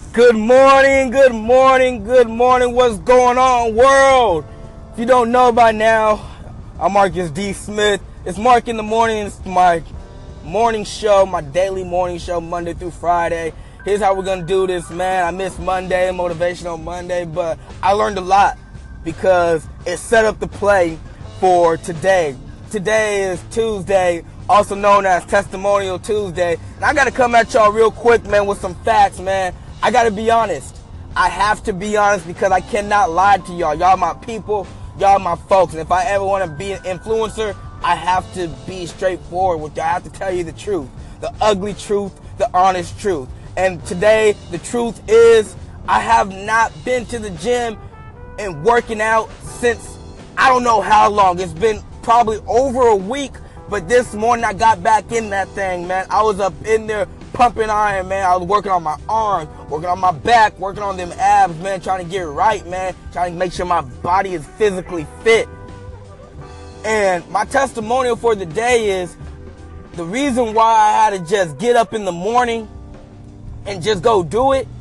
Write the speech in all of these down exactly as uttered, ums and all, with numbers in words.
Good morning, good morning, good morning. What's going on, world? If you don't know by now, I'm Marcus D. Smith. It's Mark in the Morning. It's my morning show, my daily morning show, Monday through Friday. Here's how we're going to do this, man. I missed Monday, Motivational Monday, but I learned a lot because it set up the play for today. Today is Tuesday, also known as Testimonial Tuesday. And I got to come at y'all real quick, man, with some facts, man. I got to be honest. I have to be honest because I cannot lie to y'all. Y'all my people. Y'all my folks. And if I ever want to be an influencer, I have to be straightforward with y'all. I have to tell you the truth. The ugly truth. The honest truth. And today, the truth is, I have not been to the gym and working out since I don't know how long. It's been probably over a week. But this morning, I got back in that thing, man. I was up in there pumping iron, man. I was working on my arms, working on my back, working on them abs, man, trying to get right, man, trying to make sure my body is physically fit. And my testimonial for the day is the reason why I had to just get up in the morning and just go do it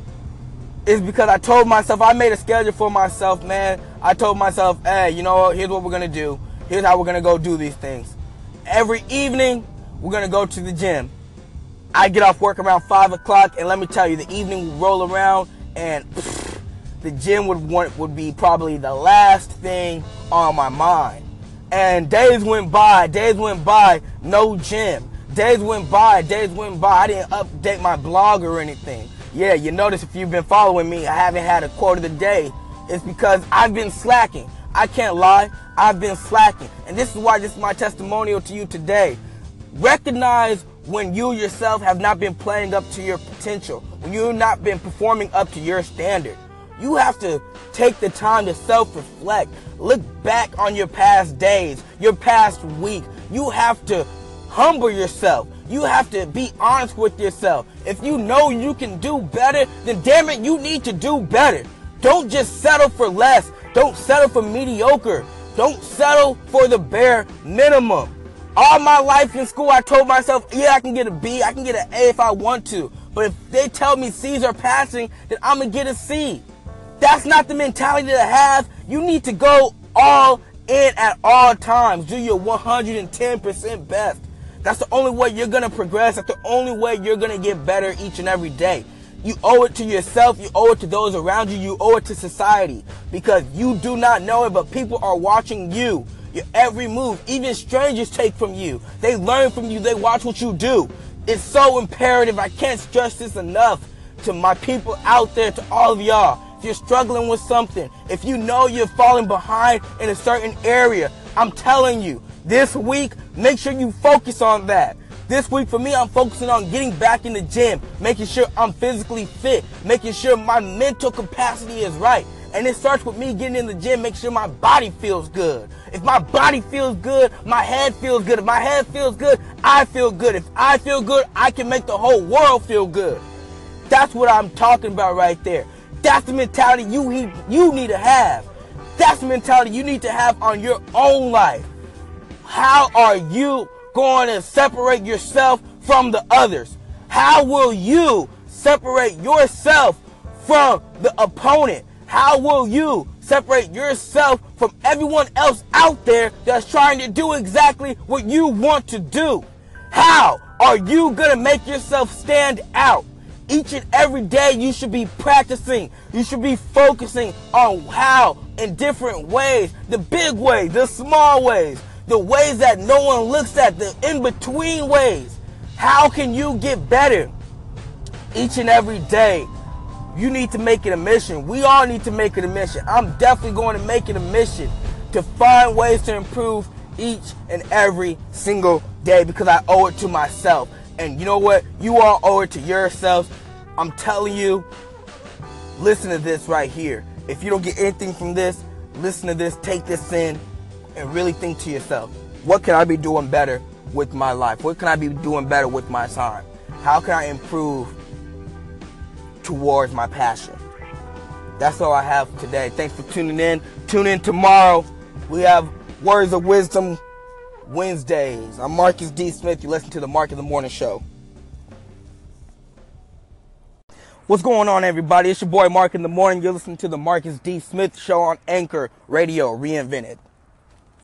is because I told myself, I made a schedule for myself, man. I told myself, hey, you know what, here's what we're going to do. Here's how we're going to go do these things. Every evening, we're going to go to the gym. I get off work around five o'clock, and let me tell you, the evening would roll around, and pff, the gym would want, would be probably the last thing on my mind. And days went by, days went by, no gym. Days went by, days went by. I didn't update my blog or anything. Yeah, you notice if you've been following me, I haven't had a quote of the day. It's because I've been slacking. I can't lie, I've been slacking. And this is why this is my testimonial to you today. Recognize when you yourself have not been playing up to your potential, when you've not been performing up to your standard. You have to take the time to self-reflect. Look back on your past days, your past week. You have to humble yourself. You have to be honest with yourself. If you know you can do better, then damn it, you need to do better. Don't just settle for less. Don't settle for mediocre. Don't settle for the bare minimum. All my life in school, I told myself, yeah, I can get a B, I can get an A if I want to. But if they tell me C's are passing, then I'm going to get a C. That's not the mentality to have. You need to go all in at all times. Do your one hundred ten percent best. That's the only way you're going to progress. That's the only way you're going to get better each and every day. You owe it to yourself. You owe it to those around you. You owe it to society. Because you do not know it, but people are watching you. Your every move. Even strangers take from you. They learn from you. They watch what you do. It's so imperative. I can't stress this enough to my people out there, to all of y'all. If you're struggling with something, if you know you're falling behind in a certain area, I'm telling you, this week, make sure you focus on that. This week for me, I'm focusing on getting back in the gym, making sure I'm physically fit, making sure my mental capacity is right. And it starts with me getting in the gym, make sure my body feels good. If my body feels good, my head feels good. If my head feels good, I feel good. If I feel good, I can make the whole world feel good. That's what I'm talking about right there. That's the mentality you need, you need to have. That's the mentality you need to have on your own life. How are you going to separate yourself from the others? How will you separate yourself from the opponent? How will you separate yourself from everyone else out there that's trying to do exactly what you want to do? How are you going to make yourself stand out? Each and every day you should be practicing. You should be focusing on how in different ways, the big ways, the small ways, the ways that no one looks at, the in-between ways. How can you get better each and every day? You need to make it a mission. We all need to make it a mission. I'm definitely going to make it a mission to find ways to improve each and every single day because I owe it to myself. And you know what? You all owe it to yourselves. I'm telling you, listen to this right here. If you don't get anything from this, listen to this, take this in, and really think to yourself, what can I be doing better with my life? What can I be doing better with my time? How can I improve towards my passion? That's all I have today. Thanks for tuning in. Tune in tomorrow. We have Words of Wisdom Wednesdays. I'm Marcus D. Smith. You listen to the Mark in the Morning Show. What's going on, everybody? It's your boy Mark in the Morning. You're listening to the Marcus D. Smith Show on Anchor Radio Reinvented.